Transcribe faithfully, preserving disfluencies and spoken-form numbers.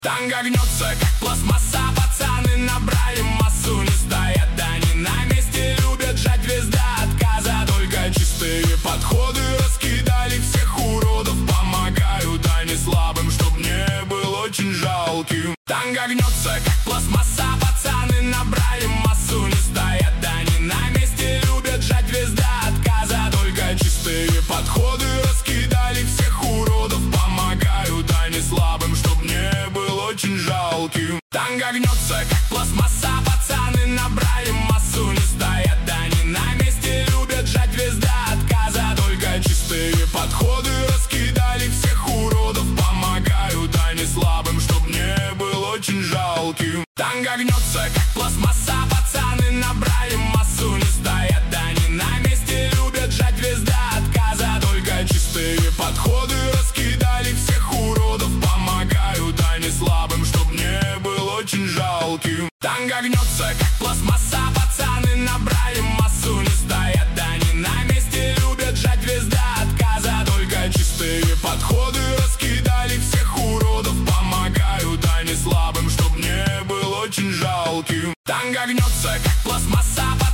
Танго гнется, как пластмасса, пацаны набрали массу. Не стоят они на месте, любят жать весь до отказа. Только чистые подходы раскидали всех уродов. Помогают они слабым, чтоб не был очень жалким. Танго гнется, как пластмасса, пацаны набрали массу. Не стоят они на месте, любят жать весь до отказа. Только чистые подходы раскидали всех уродов. Помогают они слабым, чтоб не был очень жалким. Танго гнется, как пластмасса, пацаны набрали массу. Не стоят они на месте, любят жать весь до отказа. Только чистые подходы раскидали всех уродов. Помогают они слабым, чтоб не был очень жалким. Танго гнется, как пластмасса, пацаны набрали массу. Не стоят они на месте, любят жать весь до отказа. Только чистые подходы раскидали всех уродов. Помогают они слабым, чтоб не был очень жалким. Танго гнется, как пластмасса, пацаны набрали массу. Не стоят они на месте, любят жать весь до отказа. Только чистые подходы раскидали всех уродов. Помогают они слабым, чтоб не был очень жалким. Танго гнется, как пластмасса,